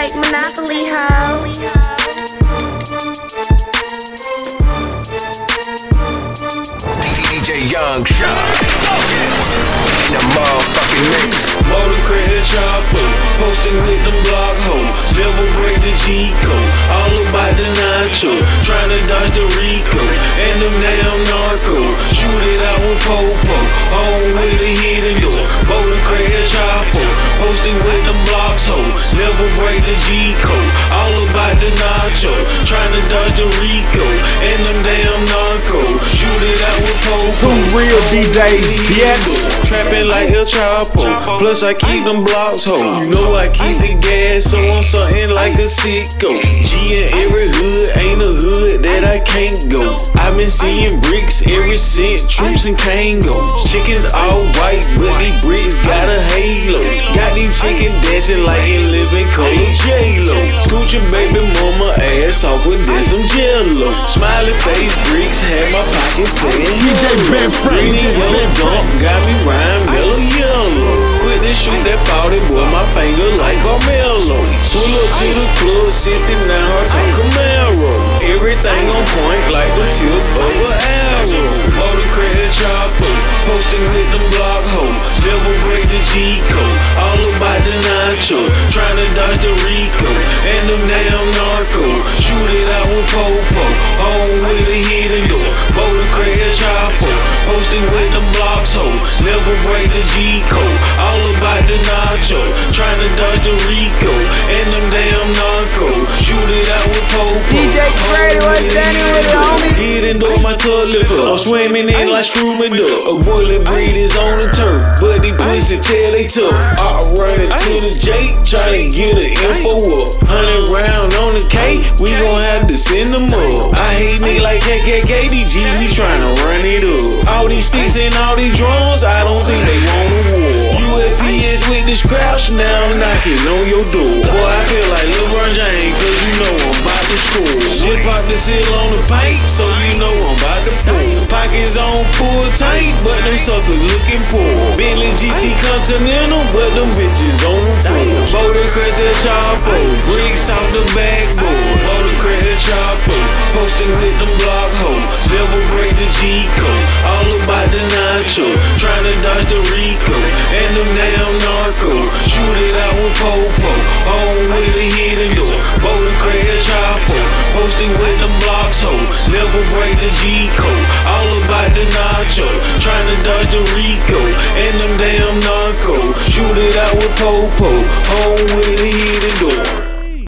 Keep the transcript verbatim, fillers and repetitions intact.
like Monopoly, ho. D J Young Shot in the motherfucking mix. Motor credit chopper, posting with them block hoes. Never break the G code, all about the nacho. Tryna dodge the Rico and them damn narcos. Shoot it out with Popo, home with a hidden door. Motor credit chopper, posting with them blocks hoes. Never break the G code, all about the nacho. Tryna dodge the Rico and them damn narcos. Shoot it out with Popo. Two real D Js, yes. Trapping like El Chapo, plus I keep them blocks ho. You know I keep the gas, so I'm something like a sicko. G in every hood, ain't a hood that I can't go. I've been seeing bricks ever since Troops and Kangos. Chickens all white, but these bricks got a halo. Got these chickens dancing like in living color J-Lo. Scoot your baby mama ass off with this some jello. Smiley face bricks had my pocket saying D J Ben Frank, D J Ben Frank. Got me rhyme mellow yellow. Quit to shoot that forty, boy, my finger like Carmelo. Pull up to the club, sitting down, hard talk Camaro. Everything on point like the tip of an arrow. Motor credit chopper, posting with them block hoes. Never break the G code, all about the nacho. Tryna dodge the Rico and them damn narcos. Shoot it out with Popo, home with a hidden door. Motor credit chopper, posting with them blocks hoes. Never break the G code, all about the nacho. Tryna dodge the Rico and them damn narcos. Shoot it out with Popo. D J Grady, what's standing with it, homie? Get into my toilet cup. I'm swimming in like Screwman Duck. A boiler breed is on the turf, but they pussy tail they tough. I'm running to the J, tryna get the info up. Hundred round on the K, we gon' have to send them up. I hate me like K K K, these G's be tryna run it up. All these sticks and all these drones, I don't think they want a war. U F P S with this crouch, now I'm knocking on your door. Boy, I feel like LeBron James, cause you know I'm about to score. Shit pop the seal on the paint, so you know I'm about to pull. Pockets on full tank, but them suckers looking poor. Bentley G T Continental, but them bitches on the floor. Motor credit chopper, bricks off the backboard. Motor credit chopper, posting with them block hoes. Never break the G code, all about the nacho. Tryna dodge the Rico and them damn narcos. Shoot it out with Popo, home with a hidden door. Motor credit chopper, posting with them blocks hoes. Never break the G code, all about the nacho. Tryna dodge the Rico and them damn narcos. Shoot it out with Popo, home with